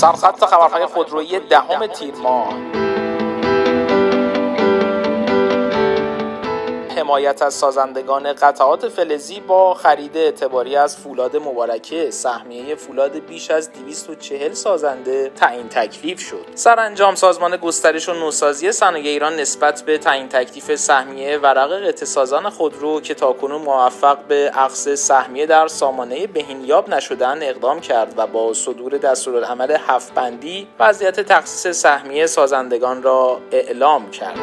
سرخط خبرهای خودرویی 10 تیر ماه. حمایت از سازندگان قطعات فلزی با خرید اعتباری از فولاد مبارکه. سهمیه فولاد بیش از 240 سازنده تعیین تکلیف شد. سرانجام سازمان گسترش و نوسازی صنایع ایران نسبت به تعیین تکلیف سهمیه ورق قطعه‌سازان خودرو که تاکنون موفق به اخذ سهمیه در سامانه بهینیاب نشدن اقدام کرد و با صدور دستورالعمل 7 بندی وضعیت تخصیص سهمیه سازندگان را اعلام کرد.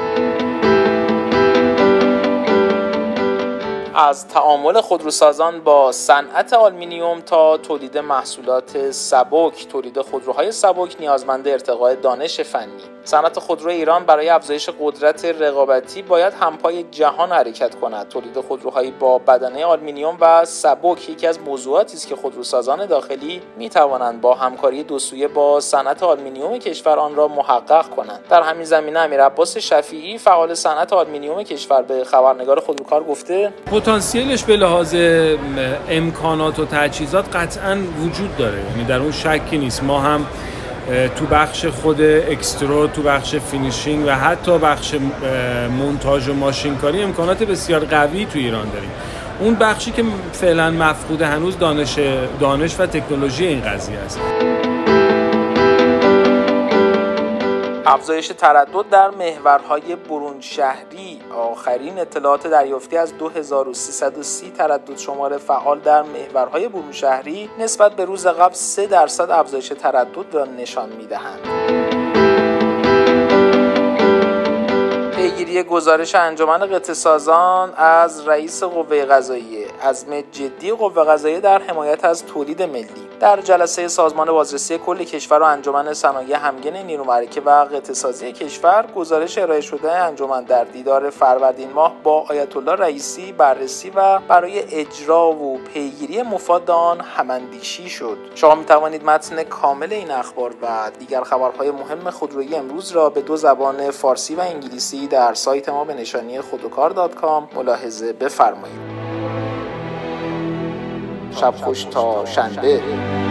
از تعامل خودروسازان با صنعت آلومینیوم تا تولید محصولات سبک، تولید خودروهای سبک نیازمند ارتقاء دانش فنی. صنعت خودرو ایران برای افزایش قدرت رقابتی باید همپای جهان حرکت کند. تولید خودروهایی با بدنه آلومینیوم و سبک یکی از موضوعاتی است که خودروسازان داخلی می‌توانند با همکاری دوسویه با صنعت آلومینیوم کشور آن را محقق کنند. در همین زمینه امیرعباس شفیعی فعال صنعت آلومینیوم کشور به خبرنگار خودروکار گفته پتانسیلش به لحاظ امکانات و تجهیزات قطعاً وجود داره، یعنی در اون شکی نیست. ما هم تو بخش خود اکسترود، تو بخش فینیشینگ و حتی بخش مونتاژ و ماشینکاری امکانات بسیار قوی تو ایران داریم. اون بخشی که فعلا مفقود هنوز دانش و تکنولوژی این قضیه است. افزایش تردد در محورهای برون شهری. آخرین اطلاعات دریافتی از 2330 تردد شماره فعال در محورهای برون شهری نسبت به روز قبل 3% افزایش تردد را نشان می‌دهند. پیگیری گزارش انجمن قطعه‌سازان از رئیس قوه قضاییه. عزم جدی قوه قضاییه در حمایت از تولید ملی. در جلسه سازمان بازرسی کل کشور و انجمن صنایع همگن نیرو معرکه و قطعه‌سازی کشور گزارش ارائه شده انجمن در دیدار فروردین ماه با آیت الله رئیسی بررسی و برای اجرا و پیگیری مفاد آن هماندیشی شد. شما می توانید متن کامل این اخبار و دیگر خبرهای مهم خودرویی امروز را به 2 زبان فارسی و انگلیسی در سایت ما به نشانی خودروکار.com ملاحظه بفرمایید. شب خوش تا شنبه.